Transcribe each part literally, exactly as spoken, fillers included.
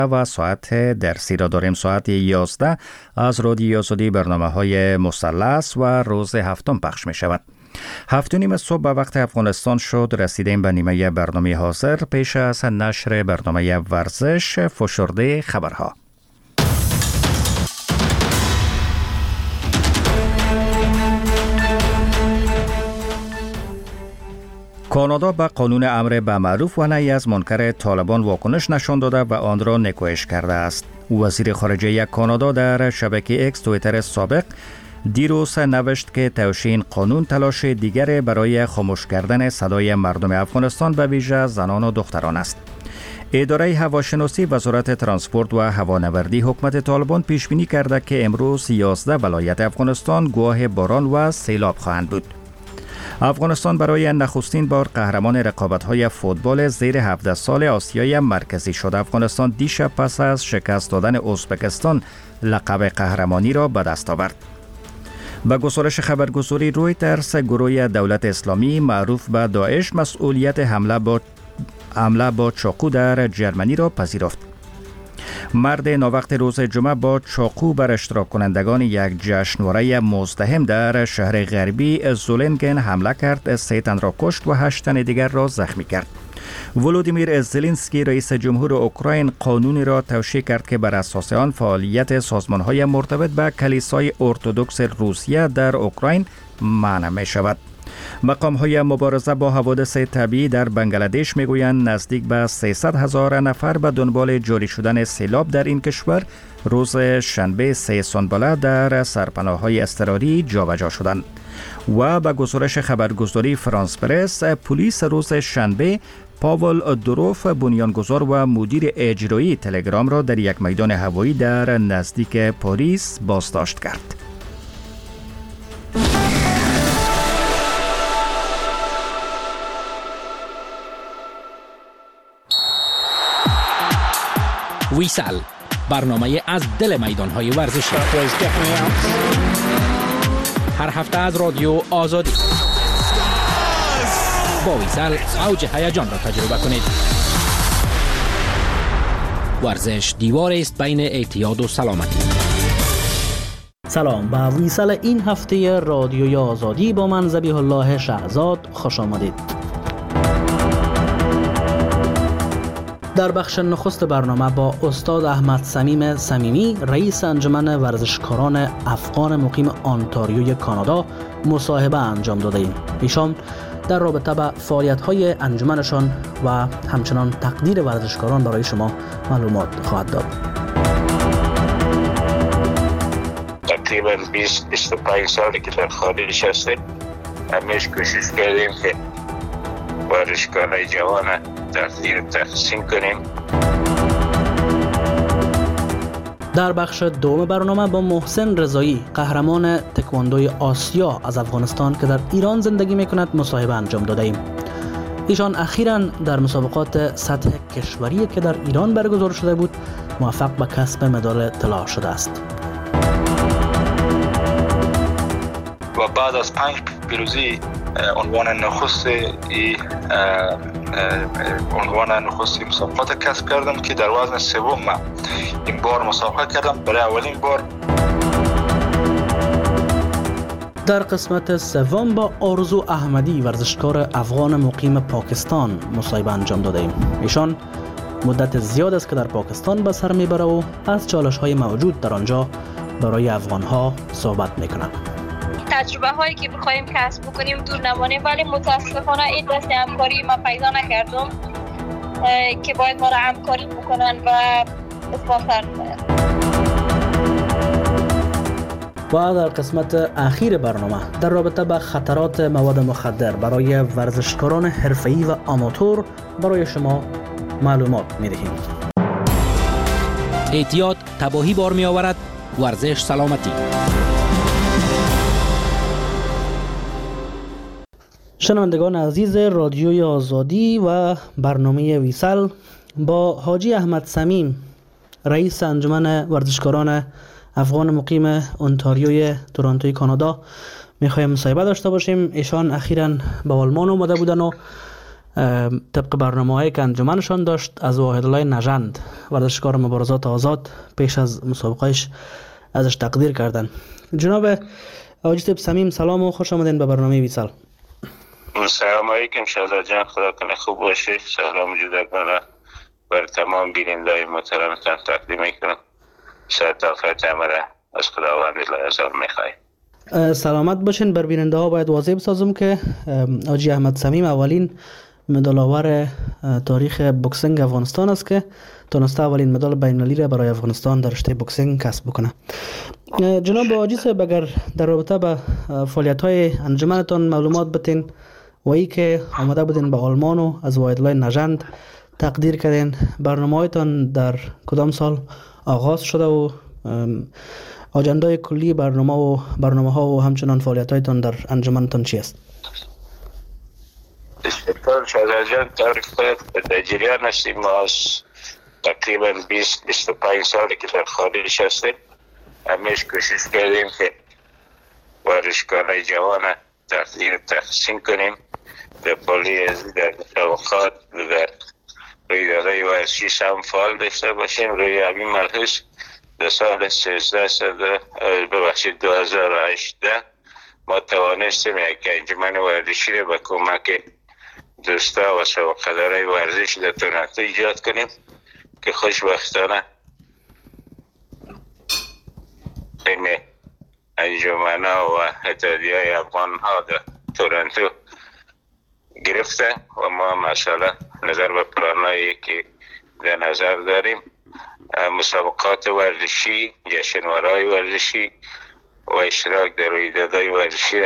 و ساعت درسی را داریم. ساعت یازده از رادیوی آزادی برنامه های مثلث و روز هفتم پخش می شود. هفت و نیم صبح به وقت افغانستان شد. رسیدیم به نیمه برنامه حاضر. پیش از نشر برنامه ورزش فشرده خبرها. کانادا به قانون امر به معروف و نهی از منکر طالبان واکنش نشان داده و آن را نکوهش کرده است. وزیر خارجه کانادا در شبکه اکس توییتر سابق دیروز نوشت که توشین قانون تلاش دیگر برای خاموش کردن صدای مردم افغانستان به ویژه زنان و دختران است. اداره هواشناسی وزارت ترانسپورت و هوانوردی حکومت طالبان پیش بینی کرده که امروز یازده ولایت افغانستان گواه باران و سیلاب خواهند بود. افغانستان برای نخستین بار قهرمان رقابت‌های فوتبال زیر هفده سال آسیای مرکزی شد. افغانستان دیشب پس از شکست دادن ازبکستان لقب قهرمانی را به دست آورد. با گزارش خبرگزاری رویترز، گروه دولت اسلامی معروف به داعش مسئولیت حمله با حمله با چاقو در جرمنی را پذیرفت. مرد ناوقت روز جمعه با چاقو بر اشتراک کنندگان یک جشنواره مزدحم در شهر غربی زولنگن حمله کرد، سه تن را کشت و هشت تن دیگر را زخمی کرد. ولودیمیر زلنسکی رئیس جمهور اوکراین قانونی را توشیح کرد که بر اساس آن فعالیت سازمان‌های مرتبط به کلیسای ارتدوکس روسیه در اوکراین منع می شود. مقام‌های مبارزه با حوادث طبیعی در بنگلادش میگویند نزدیک به سیصد هزار نفر به دنبال جاری شدن سیلاب در این کشور روز شنبه سه سانباله در سرپناه‌های اضطراری جابجا شدند. و به گزارش خبرگزاری فرانس پرس، پلیس روز شنبه پاول دروف، بنیانگذار و مدیر اجرایی تلگرام را در یک میدان هوایی در نزدیک پاریس بازداشت کرد. ویسال، برنامه از دل میدان‌های ورزشی. هر هفته از رادیو آزادی. با ویسال اوج هیجان را تجربه کنید. ورزش دیوار است بین اعتیاد و سلامتی. سلام، به ویسال این هفته رادیوی آزادی با من ذبیح الله شهزاد خوش آمدید. در بخش نخست برنامه با استاد احمد صمیم صمیمی، رئیس انجمن ورزشکاران افغان مقیم آنتاریوی کانادا، مصاحبه انجام داده ایم. ایشان در رابطه با فعالیت‌های انجمنشان و همچنان تقدیر ورزشکاران برای شما معلومات خواهد داد. تقریبا بیست بیست و پنج سالی که در خارج هستیم، همیشه کوشش کردیم که ورزشکارای جوان تقدیر تحسین کنیم. در بخش دوم برنامه با محسن رضایی، قهرمان تکواندوی آسیا از افغانستان که در ایران زندگی میکند، مصاحبه انجام داده ایم. ایشان اخیراً در مسابقات سطح کشوری که در ایران برگزار شده بود موفق به کسب مدال طلا شده است. و بعد از پنج پیروزی عنوان نخست عنوان نخست مسابقات کسب کردم که در وزن سوم من این بار مسابقه کردم برای اولین بار. در قسمت سوم با آرزو احمدی، ورزشکار افغان مقیم پاکستان، مصاحبه انجام داده ایم. ایشان مدت زیاد است که در پاکستان به سر میبره و از چالش‌های موجود در آنجا برای افغان‌ها صحبت میکنند. تجربه هایی که بخوایم کسب بکنیم دور نمانه، ولی متاسفانه این دست همکاری ما پیدا نکردم که باید ما را همکاری بکنن و اسپانسر کنن. و در قسمت اخیر برنامه در رابطه با خطرات مواد مخدر برای ورزشکاران حرفه‌ای و آماتور برای شما معلومات می‌دهیم. اعتیاد تباهی بار می‌آورد، ورزش سلامتی. شنوندگان عزیز رادیوی آزادی و برنامه ویسال، با حاجی احمد صمیم، رئیس انجمن ورزشکاران افغان مقیم اونتاریوی تورنتوی کانادا، میخوایم مصاحبه داشته باشیم. ایشان اخیراً به آلمان اومده بودن و طبق برنامه‌هایی که انجمنشان داشت از واحدالله نژند ورزشکار مبارزات آزاد پیش از مسابقهش ازش تقدیر کردن. جناب حاجی طیب صمیم سلام و خوش آمدین به برنامه ویسال. سلام علیکم شهزاد جان، خدا کنه خوب باشید. سلام وجود دارم بر تمام بینندگان محترمتان تقدیم میکنم. سلامت همه از خداوند لازم میخوایم. سلامت باشین. بر بیننده ها باید واضح بسازم که حاجی احمد صمیم اولین مدال آور تاریخ بوکسینگ افغانستان است که تونسته اولین مدال بین‌المللی را برای افغانستان در رشته بوکسینگ کسب بکنه. جناب حاجی صاحب اگر در رابطه با فعالیت‌های انجمنتان معلومات بتین و ای که آمده بودین به آلمان و از واحدالله نژند تقدیر کردین، برنامه‌هایتان در کدام سال آغاز شده و آجندای کلی برنامه و برنامه‌ها و همچنان فعالیت‌هایتان در انجمنتان چی است؟ شکر شهزاد جان، تعریف خود در جریان هستیم. ما از تقریبا بیست بیست و پنج سالی که در خارج هستیم، همیشه کوشش کردیم که ورزشکارای جوان تقدیر تحسین کنیم. در پالی در مسابقات در رویدادهای ورزشی هم فعال داشته باشیم. روی همین ملحوظ در سال سیزده ببخشید دو هزار و هجده ما توانستیم یک انجمن ورزشی را به کمک دوستا و سابقه‌دارای ورزش در تورنتو ایجاد کنیم که خوشبختانه بین انجمن‌ها و اتحادیه‌های افغان‌ها در تورنتو گرفته و ما مسئله نظر به پلانایی که در نظر داریم مسابقات ورزشی، جشنواره‌های ورزشی و اشتراک در رویدادهای ورزشی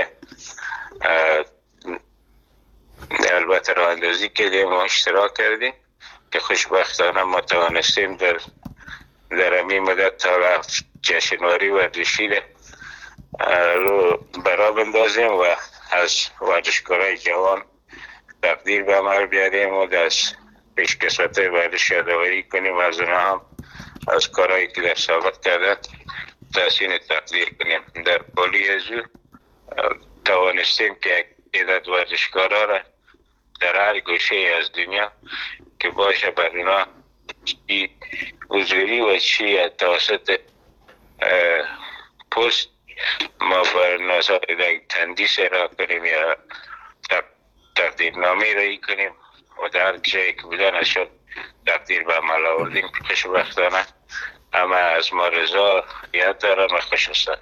البته راه اندازی کردیم و اشتراک کردیم که خوشبختانه ما توانستیم در در همین مدت تا جشنواره ورزشی رو برا بندازیم و از ورزشکارای جوان تقدیر به عمل بیاریم و دست پیشکسوت ورزش یادآوری کنیم. از اونها هم از کارهایی که در سابق کردن تحسین تقدیر کنیم. در پالی ازو توانستیم که عدد ورزشکارا را در هر گوشه از دنیا که باشه بر اونا چی حضوری و چی توسط پست ما بر نظر در تندیس را کنیم یا تقدیرنامه رایی کنیم و در هر جایی که بودن اشد تقدیر به عمل آوردیم. خوشبختانه همه از ما رضا یاد دارم و خوش هستن.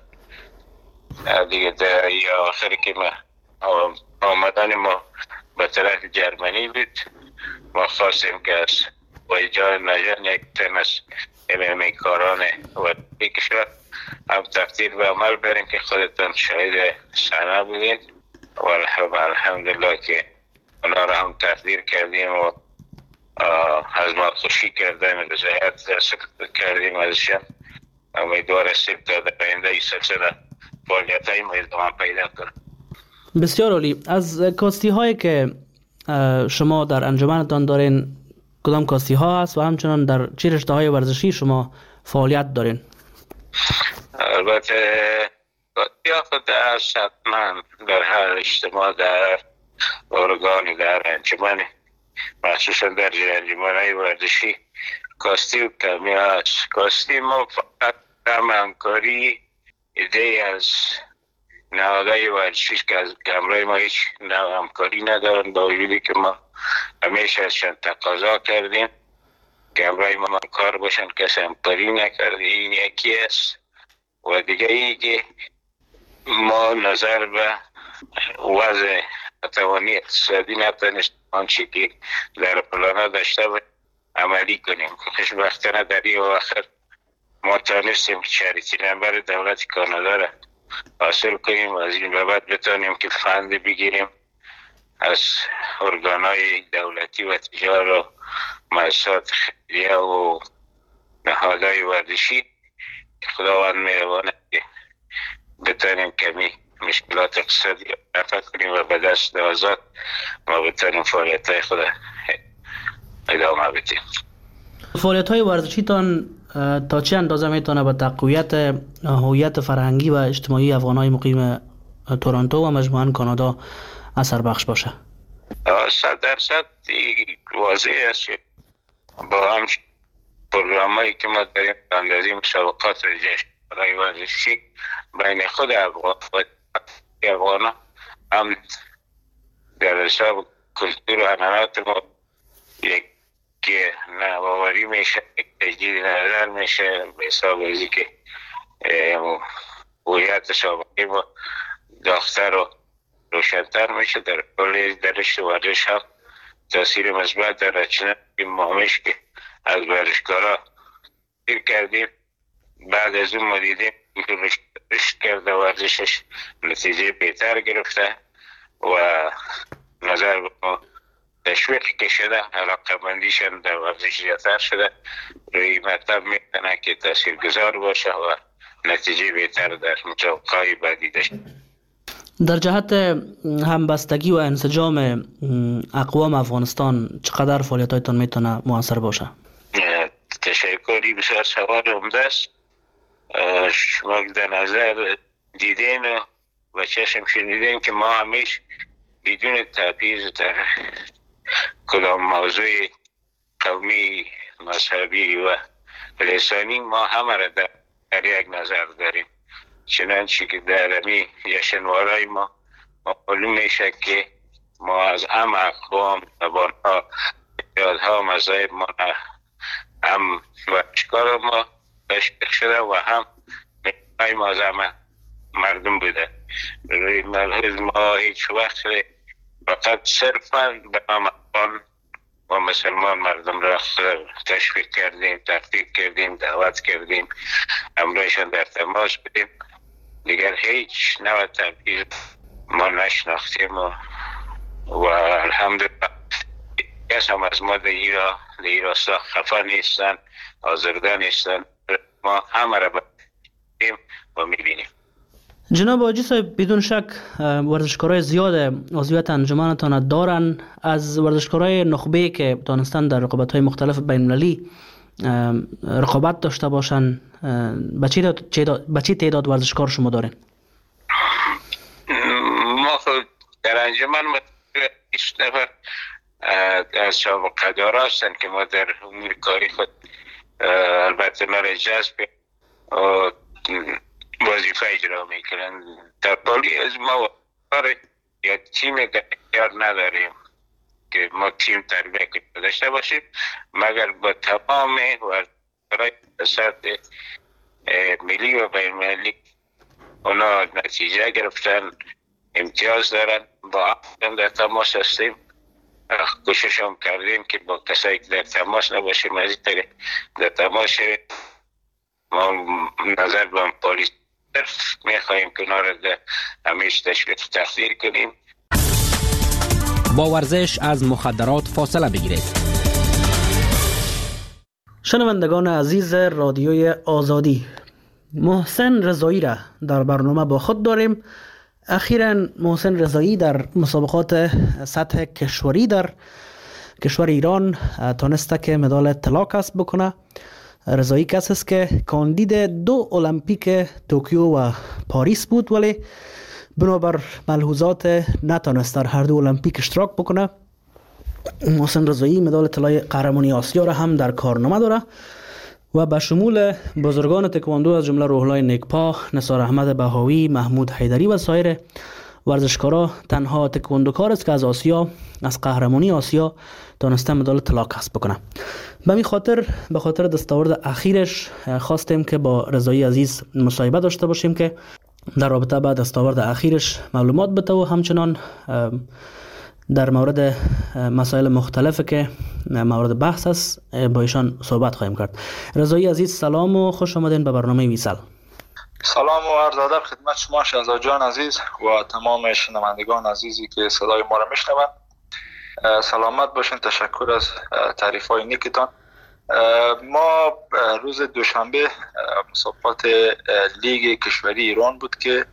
دیگه در یا آخری که ما آمدن ما به طرف جرمنی بود، ما خواستیم که از ویجای نژند یک تن از امیمی کاران و کشور هم تقدیر به عمل بریم که خودتان شاهد صحنه بودین و الحمدلله که اونا را هم تقدیر کردیم و از ما خوشی کردن و رضایت کردیم ازشان. امیدوار هستیم تا در آینده این سلسله فعالیت‌های ما ادامه پیدا کنیم. بسیار عالی. از کاستی هایی که شما در انجمنتان دارین کدام کاستی ها هست و همچنان در چه رشته های ورزشی شما فعالیت دارین؟ البته کاستی ها خود هست حتما در هر اجتماع در ارگانی در انجمن مخصوصا در انجمن های ورزشی کاستی و کمی هست. کاستی ما فقط هم همکاری ایده از نهادهای ورزشی که از همراه ما هیچ همکاری ندارن، با وجودی که ما همیشه ازشان تقاضا کردیم که همراه ما کار باشن، کسی همکاری نکرده. این یکی است. و دیگه ای که ما نظر به وضع توانی اقتصادی نتونست آنچه که در پلانا داشته بود عملی کنیم. خوشبختانه در این آخر ما تانستیم چریتی نمبر دولت کانادا را حاصل کنیم و از این به بعد بتانیم که فند بگیریم از ارگانهای دولتی و تجار و مؤسسات خیریه و نهادهای ورزشی که خداوند مهربانه که بتانیم کمی مشکلات اقتصادی رفع کنیم و به دست آزاد ما بتانیم فعالیت‌های خود ادامه بدیم. فعالیت‌های ورزشی تان تا چه اندازه میتونه به تقویت هویت فرهنگی و اجتماعی افغان‌های مقیم تورنتو و مجموعاً کانادا اثر بخش باشه؟ صد درصد واضح است که با هم پروگرام هایی که ما داریم اندازی مسابقات برای ورزشی بین خود افغان و افغان هم در حساب کلتور و عنعنات ما یک که نوآوری میشه، یک تجدید نظر میشه به حساب ازی که هویت سابقه ما داختر و روشن‌تر میشه. در کل درشت ورزش هم تاثیر مثبت داره، چنانکه ما همیش که از ورزشکارا تیر کردیم، بعد از اون ما دیدیم که رشد کرده ورزشش نتیجه بهتر گرفته و نظر به ما تشویق کشیده، علاقه مندیشن در ورزش زیادتر شده، روی مطلب میتونه که تاثیر گذار باشه و نتیجه بهتر در مسابقه‌های بعدی داشته. در جهت همبستگی و انسجام اقوام افغانستان چقدر فعالیت‌هایتان میتونه موثر باشه؟ تشکری بسیار سوال عمده است. شما در نظر دیدین و چشم شنیدین که ما همیش بدون تبعیض در کدام موضوع قومی، مذهبی و لسانی ما همه را در, در یک نظر داریم. چنانچه که در امی جشنواره‌های ما معلوم میشه که ما از همه اقوام، زبان‌ها، یادها، مذاهب ما هم ورزشکار ما تشویق شده و هم می‌های ما از همه مردم بوده. روی ملحوظ ما هیچ وقت فقط صرفاً به افغان و مسلمان مردم را تشویق کردیم، تحقیق کردیم، دعوت کردیم، امروزشان در تماس بودیم. دیگر هیچ نوع تبعیض ما نشناختیم و, و الحمدلله کس هم از ما در ایرا در ایراستا خفا نیستن، آزرده نیستن. ما همه را بودیم و میبینیم. جناب حاجی صاحب، بدون شک ورزشکارای زیاد عضویت انجمنتان دارن. از ورزشکارای نخبه که دانستن در رقابت‌های مختلف بین‌المللی رقابت داشته باشن، به چه تعداد ورزشکار شما دارین؟ ما خود در انجمن بیست نفر از سابقه دار هستن که ما در امور کاری خود البته نار جذب وظیفه اجرا میکنن. در بالی از ما یا تیم اختیار نداریم که ما تیم تربیه داشته باشیم، مگر با تمام ورزشکارای سطح ملی و بین المللی اونا نتیجه گرفتن، امتیاز دارن. با هم در تماس هستیم، کوشش هم کردیم که با کسایی که در تماس نباشیم از این طریق در تماس شویم. ما نظر به پلیس میخواییم که اونا را همیشه تشویق تحصیل کنیم. با ورزش از مخدرات فاصله بگیرید. شنوندگان عزیز رادیوی آزادی، محسن رضایی را در برنامه با خود داریم. اخیراً محسن رضایی در مسابقات سطح کشوری در کشور ایران تانسته که مدال طلا کسب بکنه. رضایی کسی است که کاندید دو المپیک توکیو و پاریس بود، ولی بنابر ملحوظات نتانست در هر دو المپیک اشتراک بکنه. محسن رضایی مدال طلای قهرمانی آسیا را هم در کارنامه داره و به شمول بزرگان تکواندو از جمله روح‌الله نیکپا، نثار احمد بهاوی، محمود حیدری و سایر ورزشکارا تنها تکواندوکار است که از آسیا، از قهرمانی آسیا تانسته مدال طلا کسب بکنه. به می خاطر به خاطر دستاورد اخیرش خواستیم که با رضایی عزیز مصاحبه داشته باشیم که در رابطه با دستاورد اخیرش معلومات بده و همچنان در مورد مسائل مختلفی که مورد بحث است با ایشان صحبت خواهیم کرد. رضایی عزیز سلام و خوش آمدین به برنامه ویسل. سلام و عرض ادب خدمت شما شهزاد جان عزیز و تمام شنوندگان عزیزی که صدای ما را میشنوند. سلامت باشین. تشکر از تعریف های نیکتان. ما روز دوشنبه مسابقات لیگ کشوری ایران بود که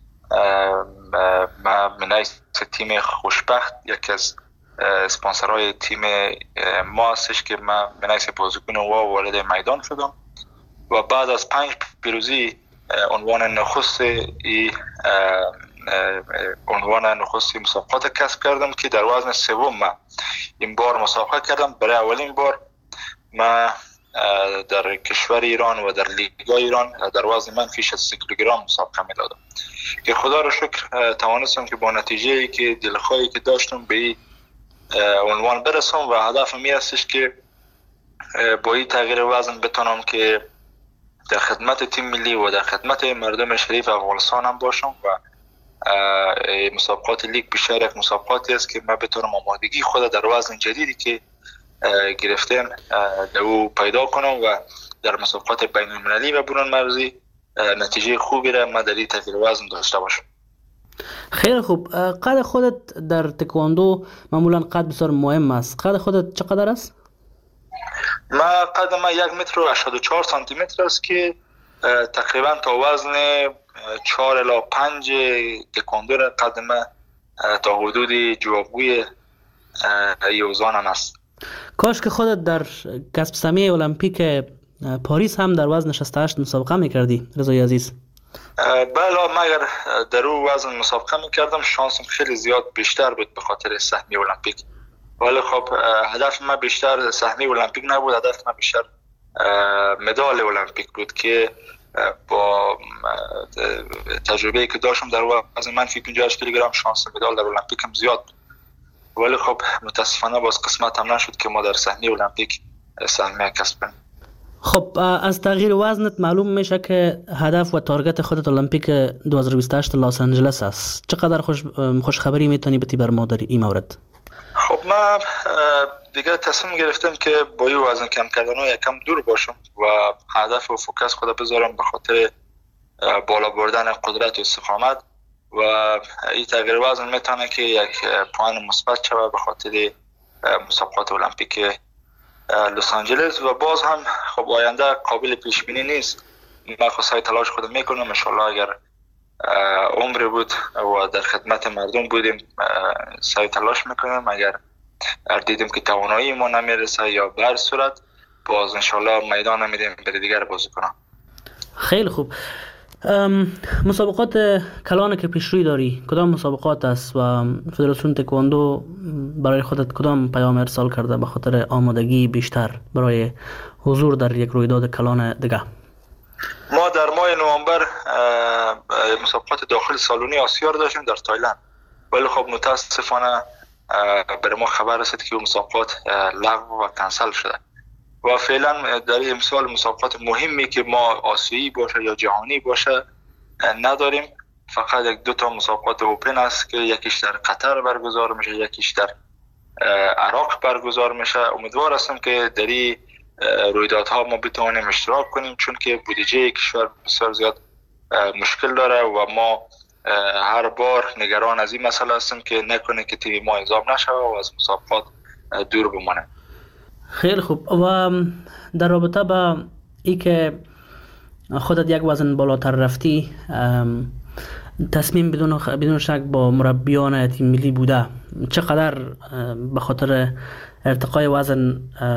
من از تیم خوشبخت، یکی از اسپانسرهای تیم ما هستش که من من بازیکن و وارد میدان شدم و بعد از پنج پیروزی عنوان نخست ای عنوان نخستی مسابقات کسب کردم که در وزن سوم من این بار مسابقه کردم. برای اولین بار من در کشور ایران و در لیگا ایران در وزن منفی شصت کیلوگرم مسابقه می‌دادم که خدا را شکر توانستم که با نتیجه‌ای که دلخواهی که داشتم به این عنوان برسم و هدفم این هستش که با این تغییر وزن بتونم که در خدمت تیم ملی و در خدمت مردم شریف افغانستان هم باشم و مسابقات لیگ بیشتر یک مسابقاتی است که من بتونم آمادگی خود در وزن جدیدی که گرفتم در او پیدا کنم و در مسابقات بین المللی و برون مرزی نتیجه خوبی را من در این تغییر وزن داشته باشم. خیلی خوب. قد خودت در تکواندو معمولا قد بسیار مهم است. قد خودت چقدر است؟ من قد من یک متر و هشتاد و چهار سانتی متر است که تقریبا تا وزن چهار الی پنج تکواندو را قد من تا حدود جوابگوی یوزانم است. کاش که خودت در کسب سهمیه المپیک پاریس هم در وزن شصت و هشت مسابقه میکردی رضای عزیز. بله، من اگر در او وزن مسابقه میکردم شانسم خیلی زیاد بیشتر بود به خاطر سهمیه المپیک، ولی خب هدف من بیشتر سهمیه المپیک نبود، هدف من بیشتر مدال المپیک بود که با تجربه‌ای که داشتم در وزن منفی پنجاه و هشت کیلوگرم شانس مدال در المپیک هم زیاد بود، ولی خب متاسفانه باز قسمت هم نشد که ما در سهمیه المپیک سهمیه کسب کنیم. خب از تغییر وزنت معلوم میشه که هدف و تارگت خودت المپیک دو هزار و بیست و هشت لس آنجلس است. چقدر خوش خوش خبری میتونی بتی بر ما در این مورد؟ خب من دیگه تصمیم گرفتم که با این وزن کم کردن ها یکم دور باشم و هدف و فوکس خود بذارم به خاطر بالا بردن قدرت و استقامت و این تغییر وزن میتونه که یک پوان مثبت شود به خاطر مسابقات المپیک لس آنجلس و باز هم خب آینده قابل پیش بینی نیست. من خود سعی تلاش خودم میکنم ان شاء الله اگر عمر بود و در خدمت مردم بودیم سعی تلاش میکنم، اگر دیدیم که توانایی ما نمیرسه یا به هر صورت باز ان شاء الله میدان میدیم برای دیگر بازی کنم. خیلی خوب. مسابقات کلان که پیش روی داری کدام مسابقات است و فدراسیون تکواندو برای خودت کدام پیام ارسال کرده به خاطر آمادگی بیشتر برای حضور در یک رویداد کلان دیگه؟ ما در ماه نوامبر مسابقات داخل سالونی آسیا را داشتیم در تایلند، ولی خب متاسفانه برای ما خبر رسید که مسابقات لغو و کنسل شده و فعلا در این امسال مسابقات مهمی که ما آسیایی باشه یا جهانی باشه نداریم. فقط یک دو تا مسابقات اوپن است که یکیش در قطر برگزار میشه، یکیش در عراق برگزار میشه. امیدوار هستم که در این رویدادها ما بتوانیم اشتراک کنیم، چون که بودجه کشور بسیار زیاد مشکل داره و ما هر بار نگران از این مسئله هستیم که نکنه که تیم ما انضام نشه و از مسابقات دور بمانه. خیلی خوب. و در رابطه با ای که خودت یک وزن بالاتر رفتی، تصمیم بدون بدون شک با مربیان تیم ملی بوده، چقدر به خاطر ارتقای وزن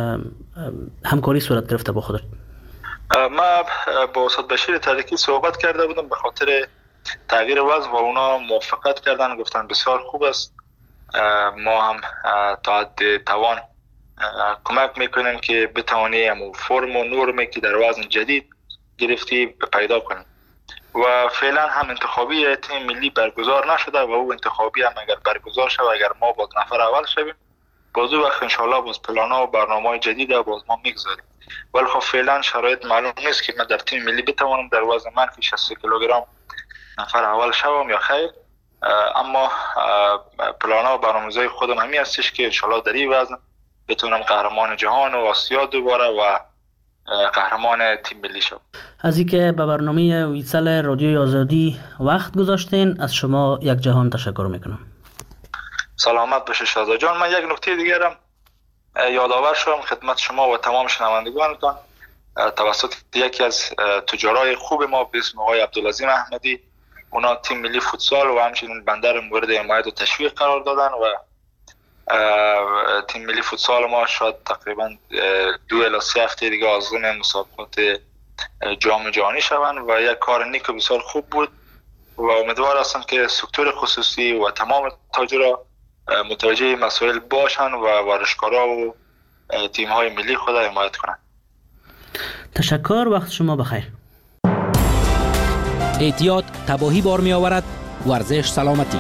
همکاری صورت گرفته با خودت؟ من با استاد بشیر تاریکی صحبت کرده بودم به خاطر تغییر وزن و اونا موافقت کردن، گفتن بسیار خوب است، ما هم تا حد توان کمک میکنیم که بتوانیم فرم و نرمی که در وزن جدید گرفتی پیدا کنیم. و فعلا هم انتخابی تیم ملی برگزار نشده و او انتخابی هم اگر برگزار شد و اگر ما با نفر اول شویم باز او وقت انشاءالله باز پلانا و برنامه جدید باز ما میگذاریم. ولی خب فعلا شرایط معلوم نیست که من در تیم ملی بتوانم در وزن منفی شصت کیلوگرم نفر اول شوم یا خیر، اما پلانا و برنامه‌های خودم همین هستش که انشاءالله در این وزن بتونم قهرمان جهان و آسیا دوباره و قهرمان تیم ملی شد. از اینکه به برنامه ویسل رادیوی آزادی وقت گذاشتین از شما یک جهان تشکر میکنم. سلامت باشه شهزاد جان. من یک نکته دیگرم یادآور شدم خدمت شما و تمام شنوندگانتان توسط یکی از تجارای خوب ما به اسم آقای عبدالعظیم احمدی. اونا تیم ملی فوتسال و همچنین بنده مورد حمایت و تشویق قرار دادن و تیم ملی فوتسال ما شاید تقریبا دو الی سه هفته دیگه آغاز مسابقات جام جهانی شوند و یک کار نیک و بسیار خوب بود و امیدوار هستم که سکتور خصوصی و تمام تاجرها متوجه مسائل باشن و ورزشکارا و تیم های ملی خود حمایت کنند. تشکر، وقت شما بخیر. احتیاط تباهی بار می آورد، ورزش سلامتی.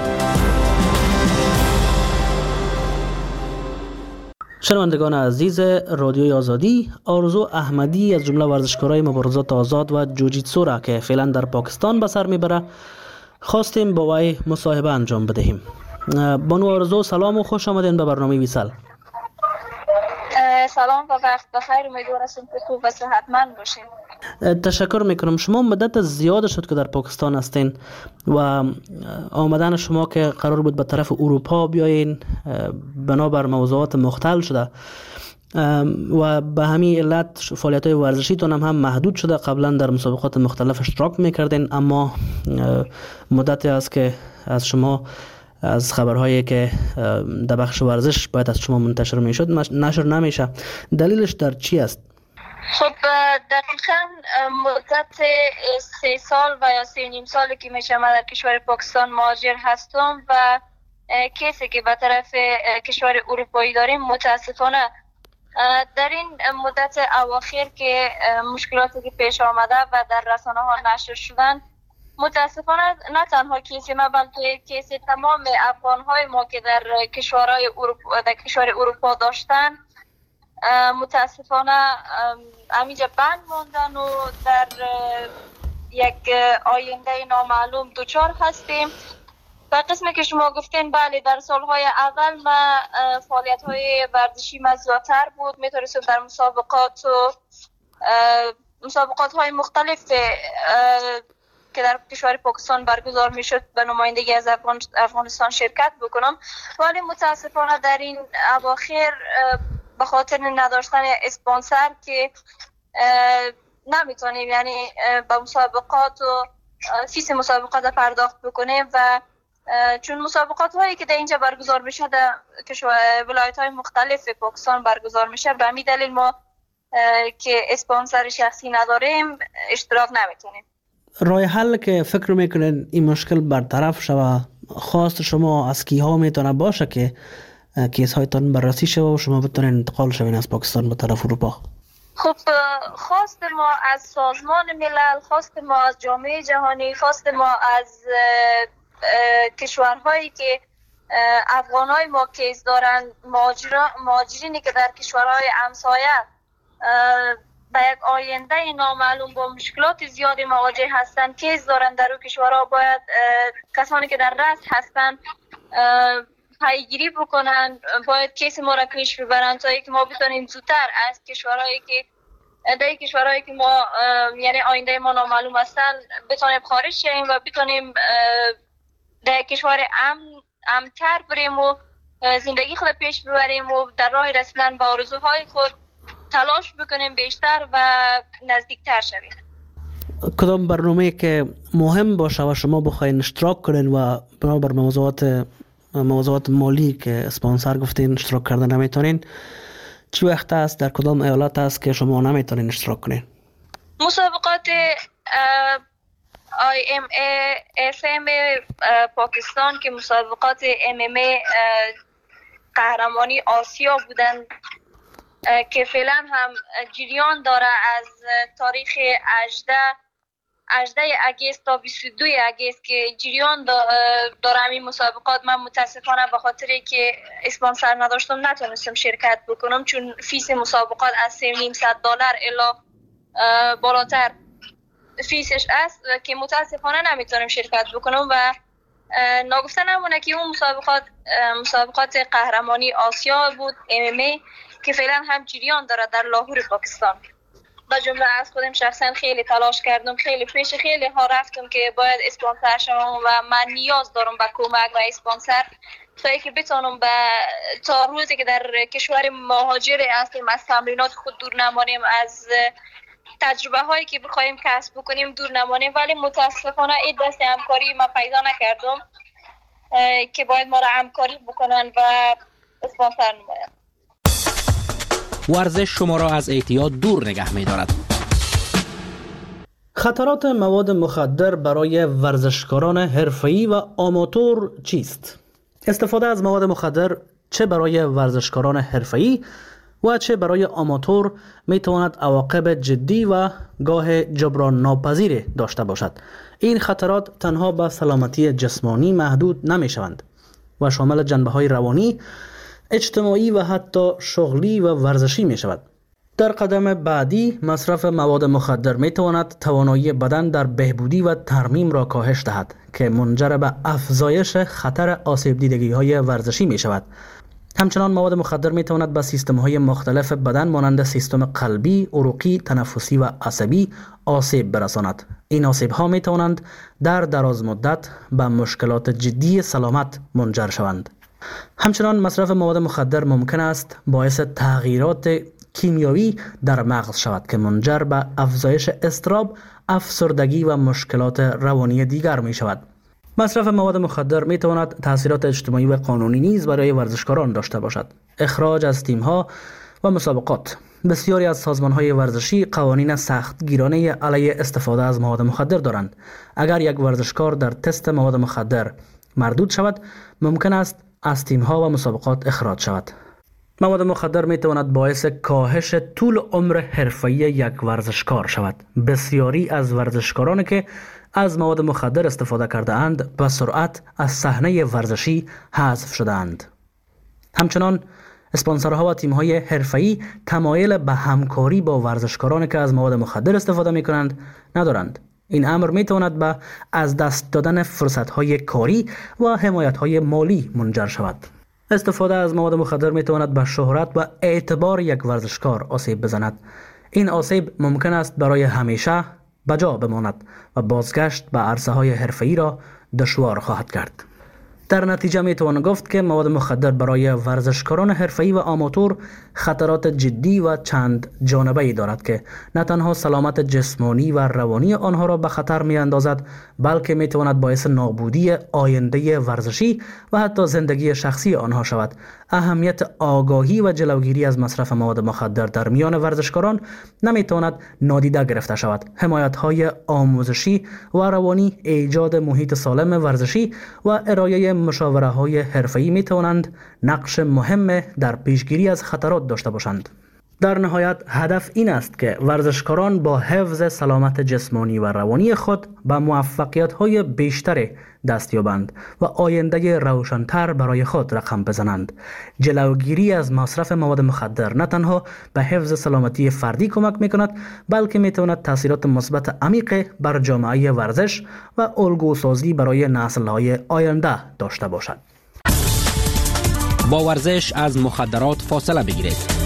شنوندگان عزیز رادیوی آزادی، آرزو احمدی از جمله ورزشکارای مبارزات آزاد و جوجیتسو را که فعلا در پاکستان به سر میبره خواستیم با وی مصاحبه انجام بدهیم. بانو آرزو، سلام و خوش آمدین به برنامه ویسال. سلام و وقت بخیر، امیدوار هستم که خوب و صحتمند باشین. تشکر میکنم. شما مدت زیاد شد که در پاکستان هستین و آمدن شما که قرار بود به طرف اروپا بیاین بنابر موضوعات مختل شده و به همین علت فعالیت‌های ورزشیتون هم, هم محدود شده. قبلا در مسابقات مختلف اشتراک میکردین، اما مدتی است که از شما از خبرهایی که در بخش ورزش باید از شما منتشر میشد نشر نمیشه. دلیلش در چی است؟ خب دقیقاً مدت سه سال و یا سه نیم سالی که میشه من در کشور پاکستان مهاجر هستم و کسی که به طرف کشور اروپایی داریم متاسفانه در این مدت اواخر که مشکلاتی که پیش آمده و در رسانه ها نشر شدن، متاسفانه نه تنها کیسی ما بلکه کیسی تمام افغان های ما که در کشورهای اروپا در کشور اروپا داشتن متاسفانه همینجا بند ماندن و در یک آینده نامعلوم دوچار هستیم. و قسمی که شما گفتین، بله در سالهای اول ما فعالیت های ورزشی ما زیادتر بود، میتونستم در مسابقات و مسابقات های مختلف که در کشور پاکستان برگزار میشد به نمایندگی از افغان افغانستان شرکت بکنم، ولی متاسفانه در این اواخر به خاطر نداشتن اسپانسر که نمیتونیم یعنی به مسابقات و فیس مسابقات پرداخت بکنیم و چون مسابقات هایی که در اینجا برگزار میشه در ولایت های مختلف پاکستان برگزار میشه، به همین دلیل ما که اسپانسر شخصی نداریم اشتراک نمیتونیم. راه حل که فکر میکنین این مشکل برطرف شوه، خواست شما از کیها میتونه باشه که کیس هایتان بررسی شوه و شما بتونین انتقال شوین از پاکستان به طرف اروپا؟ خب خواست ما از سازمان ملل، خواست ما از جامعه جهانی، خواست ما از کشورهایی که افغانای ما کیس دارن، مهاجرینی که در کشورهای همسایه به یک آینده نامعلوم با مشکلات زیادی مواجه هستن، کیس دارن در اون کشورها، باید کسانی که در رأس هستن پیگیری بکنن، باید کیس ما را پیش ببرن تا اینکه ما بتونیم زودتر از کشورهایی که در کشورهایی که ما یعنی آینده ما نامعلوم هستن بتونیم خارج شیم و بتونیم در کشور امن امن‌تر بریم و زندگی خود پیش ببریم و در راه رسیدن به آرزوهای خود تلاش بکنیم بیشتر و نزدیکتر شویم. کدام برنامه‌ای که مهم باشه و شما بخواین اشتراک کنین و بنابر موضوعات موضوعات مالی که اسپانسر گفتین اشتراک کردن نمیتونین، چی وقت است، در کدام ایالت است که شما نمیتونین اشتراک کنین؟ مسابقات آی ام ای اف ام پاکستان که مسابقات ام ام ای قهرمانی آسیا بودن که فعلا هم جریان داره از تاریخ هجده اگست تا بیست و دو اگست که جریان داره همین مسابقات. من متاسفانه به خاطر که اسپانسر نداشتم نتونستم شرکت بکنم، چون فیس مسابقات از سه و نیم صد دلار الا بالاتر فیسش است که متاسفانه نمیتونم شرکت بکنم و ناگفته نمونه که اون مسابقات مسابقات قهرمانی آسیا بود ام ام ای که فعلا هم جریان داره در لاهور پاکستان. با جمله از خودم شخصا خیلی تلاش کردم، خیلی پیش خیلی ها رفتم که باید اسپانسر شوم و من نیاز دارم به کمک و اسپانسر تا اینکه بتونم به تا روزی که در کشور مهاجر هستیم از تمرینات خود دور نمانیم، از تجربه هایی که بخوایم کسب بکنیم دور نمانیم. ولی متاسفانه این دست همکاری ما پیدا نکردم که باید ما را همکاری بکنن و اسپانسر نماین. ورزش شما را از اعتیاد دور نگه می دارد. خطرات مواد مخدر برای ورزشکاران حرفه‌ای و آماتور چیست؟ استفاده از مواد مخدر چه برای ورزشکاران حرفه‌ای و چه برای آماتور می تواند عواقب جدی و گاه جبران ناپذیر داشته باشد. این خطرات تنها به سلامتی جسمانی محدود نمی شوند و شامل جنبه‌های روانی، اجتماعی و حتی شغلی و ورزشی می شود. در قدم بعدی مصرف مواد مخدر می تواند توانایی بدن در بهبودی و ترمیم را کاهش دهد که منجر به افزایش خطر آسیب دیدگی های ورزشی می شود. همچنان مواد مخدر می تواند به سیستم های مختلف بدن مانند سیستم قلبی، عروقی، تنفسی و عصبی آسیب برساند. این آسیب ها می توانند در دراز مدت به مشکلات جدی سلامت منجر شوند. همچنان مصرف مواد مخدر ممکن است باعث تغییرات کیمیایی در مغز شود که منجر به افزایش اضطراب، افسردگی و مشکلات روانی دیگر می شود. مصرف مواد مخدر می تواند تاثیرات اجتماعی و قانونی نیز برای ورزشکاران داشته باشد. اخراج از تیم‌ها و مسابقات. بسیاری از سازمان‌های ورزشی قوانین سختگیرانه علیه استفاده از مواد مخدر دارند. اگر یک ورزشکار در تست مواد مخدر مردود شود، ممکن است از تیم‌ها و مسابقات اخراج شود. مواد مخدر می تواند باعث کاهش طول عمر حرفه‌ای یک ورزشکار شود. بسیاری از ورزشکارانی که از مواد مخدر استفاده کرده اند به سرعت از صحنه ورزشی حذف شده اند. همچنان اسپانسرها و تیم‌های حرفه‌ای تمایل به همکاری با ورزشکارانی که از مواد مخدر استفاده می‌کنند ندارند. این امر می‌تواند به از دست دادن فرصت‌های کاری و حمایت‌های مالی منجر شود. استفاده از مواد مخدر می‌تواند به شهرت و اعتبار یک ورزشکار آسیب بزند. این آسیب ممکن است برای همیشه بجا بماند و بازگشت به عرصه‌های حرفه‌ای را دشوار خواهد کرد. در نتیجه می توان گفت که مواد مخدر برای ورزشکاران حرفه‌ای و آماتور خطرات جدی و چند جانبه‌ای دارد که نه تنها سلامت جسمانی و روانی آنها را به خطر می اندازد، بلکه می تواند باعث نابودی آینده ورزشی و حتی زندگی شخصی آنها شود. اهمیت آگاهی و جلوگیری از مصرف مواد مخدر در میان ورزشکاران نمی تواند نادیده گرفته شود. حمایت‌های آموزشی و روانی، ایجاد محیط سالم ورزشی و ارائه مشاوره‌های حرفه‌ای می توانند نقش مهم در پیشگیری از خطرات داشته باشند. در نهایت هدف این است که ورزشکاران با حفظ سلامت جسمانی و روانی خود به موفقیت‌های بیشتر دست یابند و آینده روشن‌تر برای خود رقم بزنند. جلوگیری از مصرف مواد مخدر نه تنها به حفظ سلامتی فردی کمک می‌کند، بلکه می‌تواند تاثیرات مثبت عمیق بر جامعه ورزش و الگوسازی برای نسل‌های آینده داشته باشد. با ورزش از مخدرات فاصله بگیرید.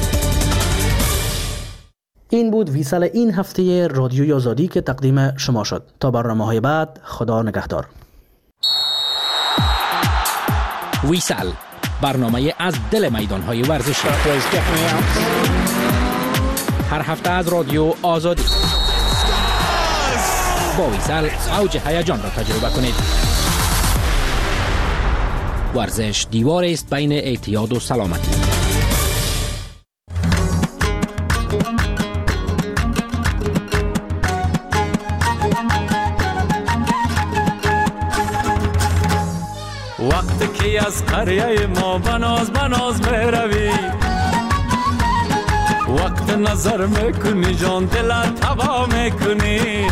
این بود ویسال این هفته رادیوی آزادی که تقدیم شما شد. تا برنامه‌های بعد، خدا نگهدار. ویسال، برنامه از دل میدان‌های ورزشی. هر هفته از رادیو آزادی. با ویسال اوج هیجان را تجربه کنید. ورزش دیوار است بین اعتیاد و سلامتی. وقتی که از قریه ما بناز بناز میروی، وقت نظر میکنی جان دلت تبا میکنی.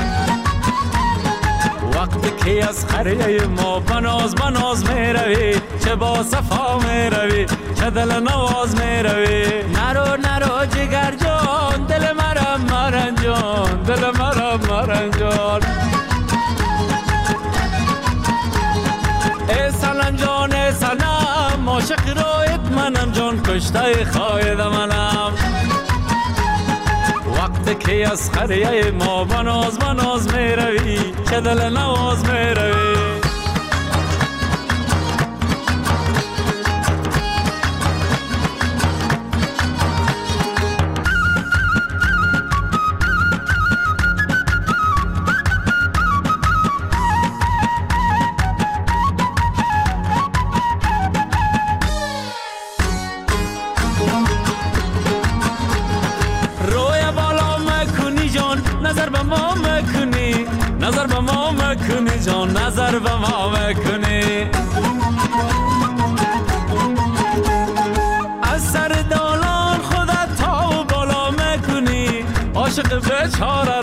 وقتی که از قریه ما بناز بناز میروی، چه با صفا میروی، چه دل نواز میروی. نرو نرو جگر جان، دل مرم مرن جان، دل مرم مرن جان. ای سلام جان ای سلام، عاشق رویت منم جان، کشته خواهد منم. وقتی که از قریه ما بناز بناز میروی، چه دل نواز میروی. نظر به ما میکنی، نظر به ما میکنی جان، نظر به ما میکنی. از سر دالان خودت تا بالا میکنی، عاشق بیچاره